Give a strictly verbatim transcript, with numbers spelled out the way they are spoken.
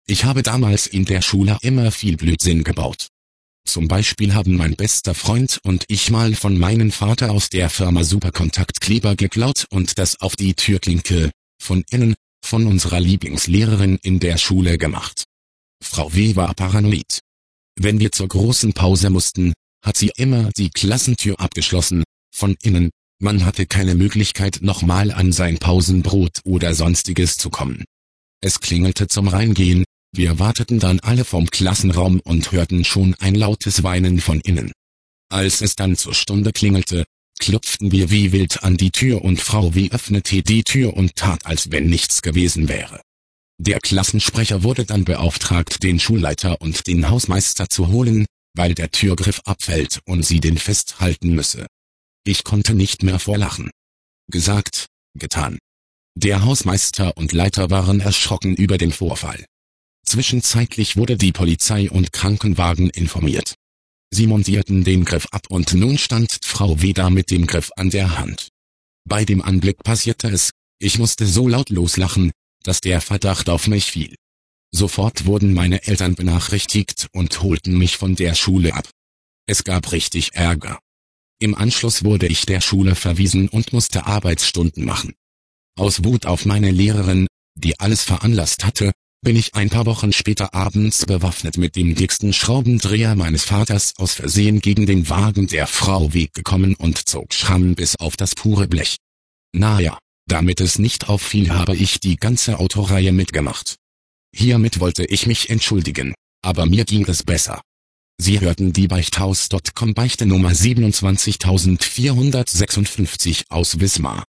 Ich habe damals in der Schule immer viel Blödsinn gebaut. Zum Beispiel haben mein bester Freund und ich mal von meinem Vater aus der Firma Superkontaktkleber geklaut und das auf die Türklinke, von innen, von unserer Lieblingslehrerin in der Schule gemacht. Frau W. war paranoid. Wenn wir zur großen Pause mussten, hat sie immer die Klassentür abgeschlossen, von innen, man hatte keine Möglichkeit nochmal an sein Pausenbrot oder sonstiges zu kommen. Es klingelte zum Reingehen, wir warteten dann alle vorm Klassenraum und hörten schon ein lautes Weinen von innen. Als es dann zur Stunde klingelte, klopften wir wie wild an die Tür und Frau W. öffnete die Tür und tat, als wenn nichts gewesen wäre. Der Klassensprecher wurde dann beauftragt, den Schulleiter und den Hausmeister zu holen, weil der Türgriff abfällt und sie den festhalten müsse. Ich konnte nicht mehr vor Lachen. Gesagt, getan. Der Hausmeister und Leiter waren erschrocken über den Vorfall. Zwischenzeitlich wurde die Polizei und Krankenwagen informiert. Sie montierten den Griff ab und nun stand Frau W. da mit dem Griff an der Hand. Bei dem Anblick passierte es, ich musste so laut loslachen, dass der Verdacht auf mich fiel. Sofort wurden meine Eltern benachrichtigt und holten mich von der Schule ab. Es gab richtig Ärger. Im Anschluss wurde ich der Schule verwiesen und musste Arbeitsstunden machen. Aus Wut auf meine Lehrerin, die alles veranlasst hatte, bin ich ein paar Wochen später abends bewaffnet mit dem dicksten Schraubendreher meines Vaters aus Versehen gegen den Wagen der Frau W. gekommen und zog Schrammen bis auf das pure Blech. Naja, damit es nicht auffiel, habe ich die ganze Autoreihe mitgemacht. Hiermit wollte ich mich entschuldigen, aber mir ging es besser. Sie hörten die Beichthaus Punkt com Beichte Nummer siebenundzwanzigtausendvierhundertsechsundfünfzig aus Wismar.